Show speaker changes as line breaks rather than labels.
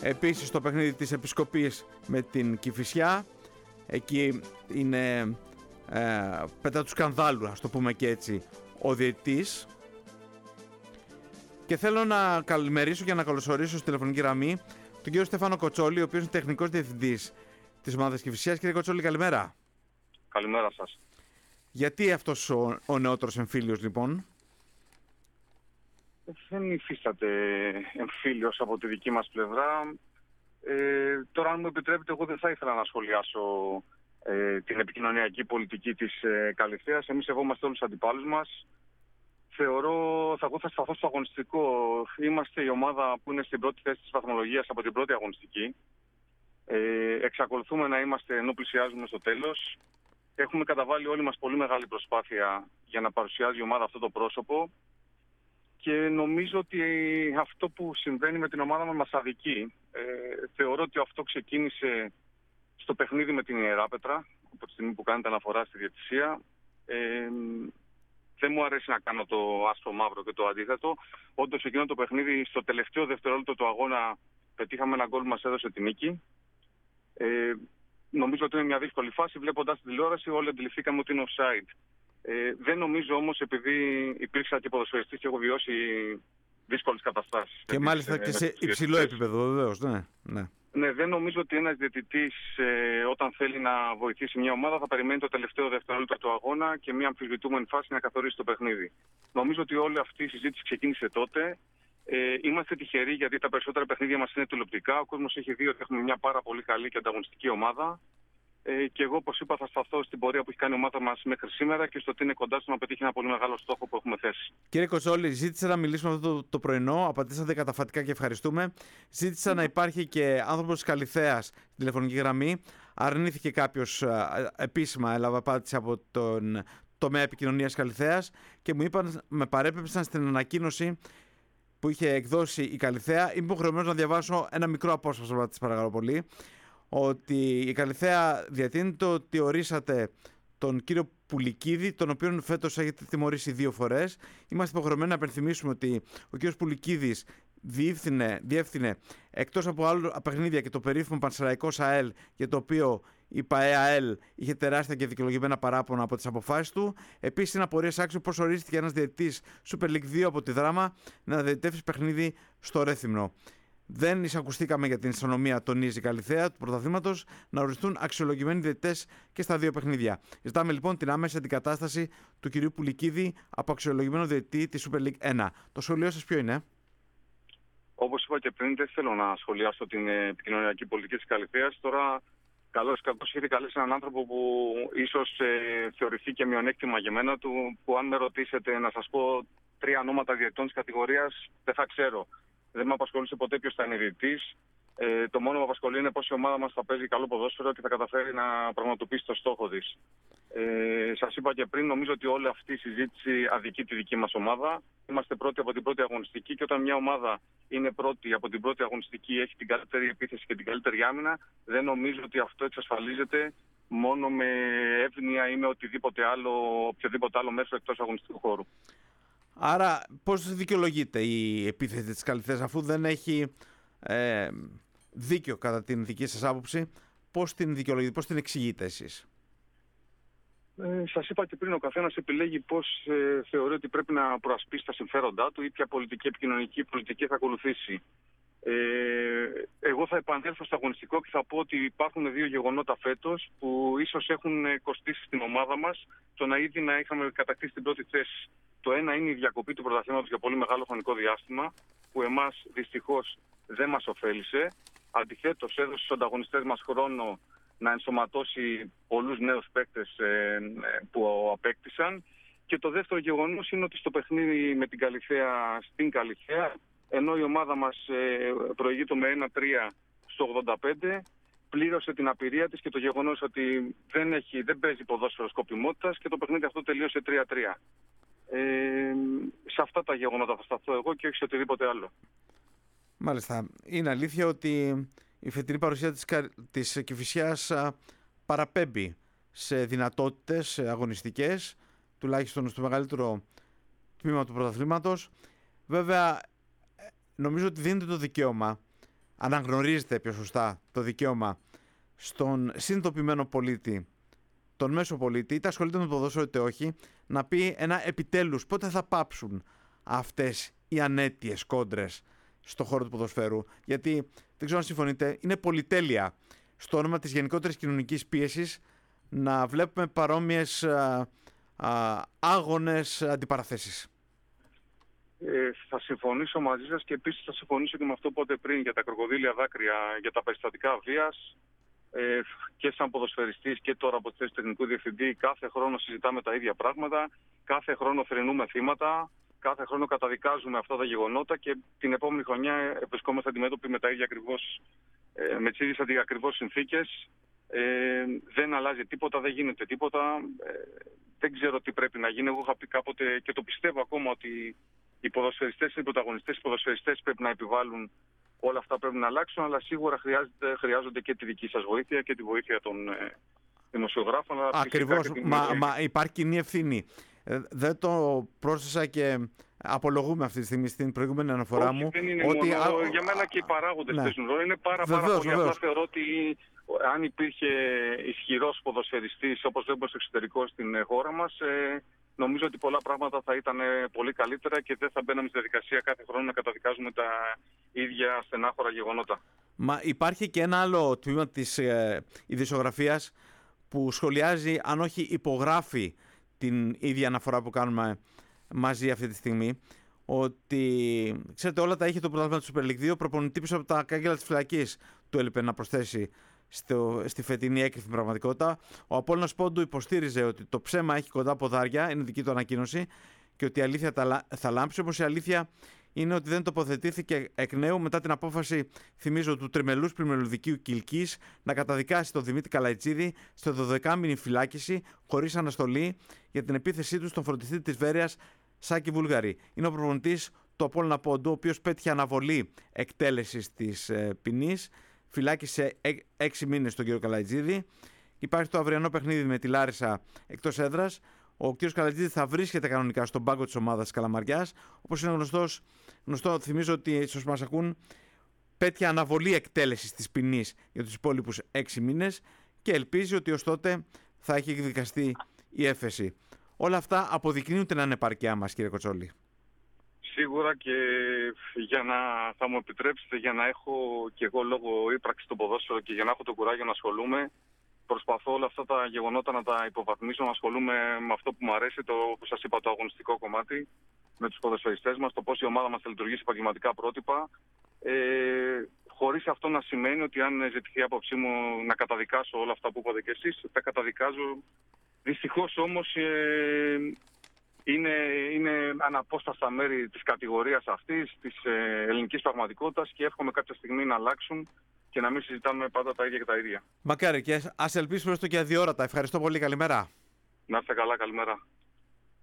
Επίσης το παιχνίδι της Επισκοπής με την Κηφισιά. Εκεί είναι πέτα του σκανδάλου, ας το πούμε και έτσι, ο διαιτητής. Και θέλω να καλημερίσω και να καλωσορίσω στη τηλεφωνική γραμμή τον κύριο Στέφανο Κοτσόλη, ο οποίος είναι τεχνικός διευθυντής της ομάδας Κηφισιάς. Κύριε Κοτσόλη, καλημέρα.
Καλημέρα σας.
Γιατί αυτός ο νεότερος εμφύλιος, λοιπόν?
Δεν υφίσταται εμφύλιος από τη δική μας πλευρά. Τώρα, αν μου επιτρέπετε, εγώ δεν θα ήθελα να σχολιάσω την επικοινωνιακή πολιτική της Καλυθέας. Εμείς σεβόμαστε όλους τους αντιπάλους μας. Εγώ θα σταθώ στο αγωνιστικό. Είμαστε η ομάδα που είναι στην πρώτη θέση της βαθμολογίας από την πρώτη αγωνιστική. Εξακολουθούμε να είμαστε ενώ πλησιάζουμε στο τέλος. Έχουμε καταβάλει όλοι μας πολύ μεγάλη προσπάθεια για να παρουσιάζει η ομάδα αυτό το πρόσωπο. Και νομίζω ότι αυτό που συμβαίνει με την ομάδα μας αδικεί. Θεωρώ ότι αυτό ξεκίνησε στο παιχνίδι με την Ιεράπετρα, από τη στιγμή που κάνετε αναφορά στη διαιτησία. Δεν μου αρέσει να κάνω το άσπρο μαύρο και το αντίθετο. Όντως, εκείνο το παιχνίδι, στο τελευταίο δευτερόλεπτο του αγώνα, πετύχαμε ένα γκολ που μας έδωσε τη νίκη. Νομίζω ότι είναι μια δύσκολη φάση. Βλέποντας την τηλεόραση, όλοι αντιληφθήκαμε ότι είναι offside. Δεν νομίζω όμως, επειδή υπήρξα και ποδοσφαιριστής και έχω βιώσει δύσκολες καταστάσεις.
Και μάλιστα και σε υψηλό επίπεδο, βεβαίως. Ναι,
δεν νομίζω ότι ένας διαιτητής όταν θέλει να βοηθήσει μια ομάδα θα περιμένει το τελευταίο δευτερόλεπτο του αγώνα και μια αμφισβητούμενη φάση να καθορίσει το παιχνίδι. Νομίζω ότι όλη αυτή η συζήτηση ξεκίνησε τότε. Είμαστε τυχεροί γιατί τα περισσότερα παιχνίδια μας είναι τηλεοπτικά. Ο κόσμος έχει δει ότι έχουμε μια πάρα πολύ καλή και ανταγωνιστική ομάδα. Και εγώ, όπως είπα, θα σταθώ στην πορεία που έχει κάνει η ομάδα μας μέχρι σήμερα και στο ότι είναι κοντά στο να πετύχει ένα πολύ μεγάλο στόχο που έχουμε θέσει.
Κύριε Κοτσόλη, ζήτησα να μιλήσουμε αυτό το πρωινό. Απαντήσατε καταφατικά και ευχαριστούμε. Ζήτησα να υπάρχει και άνθρωπος της Καλυθέας στην τηλεφωνική γραμμή. Αρνήθηκε κάποιος επίσημα, έλαβα απάντηση από τον τομέα επικοινωνίας Καλυθέας και μου είπαν, με παρέπεψαν στην ανακοίνωση που είχε εκδώσει η Καλυθέα. Είμαι υποχρεωμένος να διαβάσω ένα μικρό απόσπασμα, της παρακαλώ πολύ. Ότι η Καλυθέα διατείνεται ότι ορίσατε τον κύριο Πουλικίδη, τον οποίον φέτος έχετε τιμωρήσει 2 φορές. Είμαστε υποχρεωμένοι να υπενθυμίσουμε ότι ο κύριος Πουλικίδης διεύθυνε εκτός από άλλα παιχνίδια και το περίφημο Πανσεραϊκός ΑΕΛ, για το οποίο η ΠαΕΑΕΛ είχε τεράστια και δικαιολογημένα παράπονα από τις αποφάσεις του. Επίσης, είναι απορίας άξιο πώς ορίστηκε ένας διαιτητής Super League 2 από τη Δράμα να διαιτεύσει παιχνίδι στο Ρέθυμνο. Δεν εισακουστήκαμε για την ισονομία, τονίζει η Καλυθέα του πρωταθλήματος, να οριστούν αξιολογημένοι διαιτητές και στα 2 παιχνίδια. Ζητάμε λοιπόν την άμεση αντικατάσταση του κυρίου Πουλικίδη από αξιολογημένο διαιτητή της Super League 1. Το σχολείο σας ποιο είναι?
Όπως είπα και πριν, δεν θέλω να σχολιάσω την επικοινωνιακή πολιτική της Καλυθέας. Τώρα, καλώς έχετε καλέσει έναν άνθρωπο που ίσως θεωρηθεί και μειονέκτημα για μένα του, που αν με ρωτήσετε να σας πω 3 ονόματα διαιτητών της κατηγορίας, δεν θα ξέρω. Δεν με απασχολούσε ποτέ ποιος θα είναι διαιτητής. Το μόνο που με απασχολεί είναι πώς η ομάδα μας θα παίζει καλό ποδόσφαιρο και θα καταφέρει να πραγματοποιήσει το στόχο της. Σας είπα και πριν, νομίζω ότι όλη αυτή η συζήτηση αδικεί τη δική μας ομάδα. Είμαστε πρώτοι από την πρώτη αγωνιστική και όταν μια ομάδα είναι πρώτη από την πρώτη αγωνιστική, έχει την καλύτερη επίθεση και την καλύτερη άμυνα, δεν νομίζω ότι αυτό εξασφαλίζεται μόνο με εύνοια ή με οποιοδήποτε άλλο μέσο εκτός αγωνιστικού χώρου.
Άρα πώς δικαιολογείται η επίθεση της Καλυθέας, αφού δεν έχει δίκιο κατά την δική σας άποψη? Πώς την δικαιολογείτε, πώς την εξηγείτε εσείς?
Σας είπα και πριν, ο καθένας επιλέγει πώς θεωρεί ότι πρέπει να προασπίσει τα συμφέροντά του ή ποια πολιτική επικοινωνική πολιτική θα ακολουθήσει. Εγώ θα επανέλθω στο αγωνιστικό και θα πω ότι υπάρχουν 2 γεγονότα φέτος που ίσως έχουν κοστίσει στην ομάδα μας το να ήδη να είχαμε κατακτήσει την πρώτη θέση. Το ένα είναι η διακοπή του πρωταθλήματος για πολύ μεγάλο χρονικό διάστημα, που εμάς δυστυχώς δεν μας ωφέλησε. Αντιθέτως, έδωσε στους ανταγωνιστές μας χρόνο να ενσωματώσει πολλούς νέους παίκτες που απέκτησαν. Και το δεύτερο γεγονός είναι ότι στο παιχνίδι με την Καλυθέα, στην Καλυθέα, ενώ η ομάδα μας προηγείται με 1-3 στο 85, πλήρωσε την απειρία της και το γεγονός ότι δεν παίζει ποδόσφαιρο σκοπιμότητας και το παιχνίδι αυτό τελείωσε 3-3. Σε αυτά τα γεγονότα θα σταθώ εγώ και όχι σε οτιδήποτε άλλο.
Μάλιστα. Είναι αλήθεια ότι η φετινή παρουσία της Κηφισιάς παραπέμπει σε δυνατότητες αγωνιστικές, τουλάχιστον στο μεγαλύτερο τμήμα του πρωταθλήματος. Βέβαια, νομίζω ότι δίνεται το δικαίωμα, αναγνωρίζεται πιο σωστά το δικαίωμα στον συνειδητοποιημένο πολίτη, τον μέσο πολίτη, είτε ασχολείται με το ποδόσφαιρο είτε όχι, να πει ένα επιτέλους πότε θα πάψουν αυτές οι ανέτειες κόντρες στο χώρο του ποδοσφαίρου. Γιατί, δεν ξέρω αν συμφωνείτε, είναι πολυτέλεια στο όνομα της γενικότερης κοινωνικής πίεσης να βλέπουμε παρόμοιες άγονες αντιπαραθέσεις.
Θα συμφωνήσω μαζί σας και επίσης θα συμφωνήσω και με αυτό που είπατε πριν για τα κροκοδίλια δάκρυα, για τα περιστατικά βίας. Και σαν ποδοσφαιριστής και τώρα από τη θέση τεχνικού διευθυντή, κάθε χρόνο συζητάμε τα ίδια πράγματα, κάθε χρόνο θρηνούμε θύματα, κάθε χρόνο καταδικάζουμε αυτά τα γεγονότα και την επόμενη χρονιά βρισκόμαστε αντιμέτωποι με τα ίδια ακριβώς, με τις ίδιες ακριβώς συνθήκες. Δεν αλλάζει τίποτα, δεν γίνεται τίποτα. Δεν ξέρω τι πρέπει να γίνει. Εγώ είχα πει κάποτε και το πιστεύω ακόμα ότι οι ποδοσφαιριστές είναι οι πρωταγωνιστές, οι ποδοσφαιριστές πρέπει να επιβάλλουν. Όλα αυτά πρέπει να αλλάξουν, αλλά σίγουρα χρειάζονται και τη δική σας βοήθεια και τη βοήθεια των δημοσιογράφων.
Ακριβώς. Μα υπάρχει κοινή ευθύνη. Δεν το πρόσθεσα και απολογούμε αυτή τη στιγμή στην προηγούμενη αναφορά μου.
Δεν είναι ότι μόνο, για μένα και οι παράγοντες παίζουν ρόλο. Είναι πάρα πολύ. Απλά θεωρώ ότι αν υπήρχε ισχυρός ποδοσφαιριστής, όπως βλέπουμε στο εξωτερικό στην χώρα μας, νομίζω ότι πολλά πράγματα θα ήταν πολύ καλύτερα και δεν θα μπαίναμε στη διαδικασία κάθε χρόνο να καταδικάζουμε τα ίδια στενάχωρα γεγονότα.
Μα υπάρχει και ένα άλλο τμήμα της ειδησιογραφίας που σχολιάζει, αν όχι υπογράφει την ίδια αναφορά που κάνουμε μαζί αυτή τη στιγμή, ότι ξέρετε όλα τα είχε το πρωτάθλημα του Super League 2, προπονητή πίσω από τα κάγκελα της φυλακής του έλειπε να προσθέσει στη φετινή έκρηθμη πραγματικότητα. Ο Απόλλωνας Πόντου υποστήριζε ότι το ψέμα έχει κοντά ποδάρια, είναι δική του ανακοίνωση, και ότι η αλήθεια θα λάμψει. Όμως η αλήθεια είναι ότι δεν τοποθετήθηκε εκ νέου μετά την απόφαση, θυμίζω, του τριμελούς πλημελουδικίου Κιλκής να καταδικάσει τον Δημήτρη Καλαϊτζίδη στο 12μηνη φυλάκιση χωρίς αναστολή για την επίθεσή του στον φροντιστή της Βέρειας Σάκη Βούλγαρη. Είναι ο προπονητής του Απόλλωνα Πόντου, ο οποίος πέτυχε αναβολή εκτέλεσης της ποινής. Φυλάκισε 6 μήνες τον κύριο Καλαϊτζίδη. Υπάρχει το αυριανό παιχνίδι με τη Λάρισα εκτός έδρας. Ο κύριος Καλαϊτζίδης θα βρίσκεται κανονικά στον πάγκο της ομάδας της Καλαμαριάς. Όπως είναι γνωστό, θυμίζω ότι όσοι μας ακούν, πέτυχε αναβολή εκτέλεσης της ποινής για τους υπόλοιπους 6 μήνες και ελπίζει ότι ως τότε θα έχει εκδικαστεί η έφεση. Όλα αυτά αποδεικνύουν την ανεπαρκεία μας, κύριε Κοτσόλη.
Σίγουρα, και θα μου επιτρέψετε, για να έχω και εγώ λόγω ύπαρξης στο ποδόσφαιρο και για να έχω το κουράγιο να ασχολούμαι, προσπαθώ όλα αυτά τα γεγονότα να τα υποβαθμίσω, να ασχολούμαι με αυτό που μου αρέσει, όπως σας είπα, το αγωνιστικό κομμάτι, με τους ποδοσφαιριστές μας, το πώς η ομάδα μας θα λειτουργήσει επαγγελματικά πρότυπα. Χωρίς αυτό να σημαίνει ότι αν ζητηθεί η άποψή μου να καταδικάσω όλα αυτά που είπατε και εσείς, τα καταδικάζω. Δυστυχώς όμως είναι αναπόσπαστα μέρη της κατηγορίας αυτής, της ελληνικής πραγματικότητας, και εύχομαι κάποια στιγμή να αλλάξουν και να μην συζητάμε πάντα τα ίδια και τα ίδια.
Μακάρι, και ας ελπίσουμε έστω και αδιόρατα. Ευχαριστώ πολύ. Καλημέρα.
Να είστε καλά. Καλημέρα.